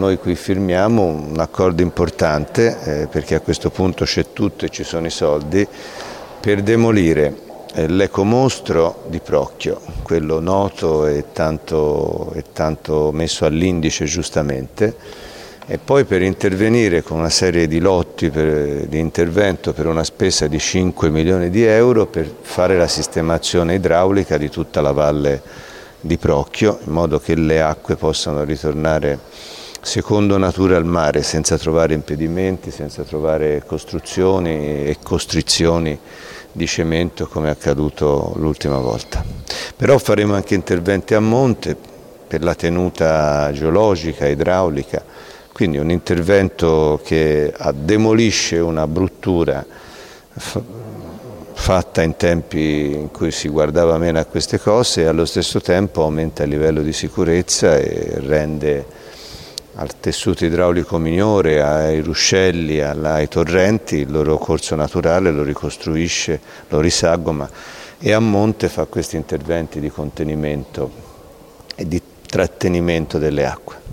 noi qui firmiamo un accordo importante, perché a questo punto c'è tutto e ci sono i soldi, per demolire l'ecomostro di Procchio, quello noto e tanto messo all'indice giustamente, e poi per intervenire con una serie di lotti di intervento per una spesa di 5 milioni di euro per fare la sistemazione idraulica di tutta la valle di Procchio, in modo che le acque possano ritornare secondo natura al mare, senza trovare impedimenti, senza trovare costruzioni e costrizioni di cemento come è accaduto l'ultima volta. Però faremo anche interventi a monte per la geologica, idraulica, quindi un intervento che demolisce una bruttura fatta in tempi in cui si guardava meno a queste cose e allo stesso tempo aumenta il livello di sicurezza e rende al tessuto idraulico minore, ai ruscelli, ai torrenti il loro corso naturale, lo ricostruisce, lo risagoma e a monte fa questi interventi di contenimento e di trattenimento delle acque.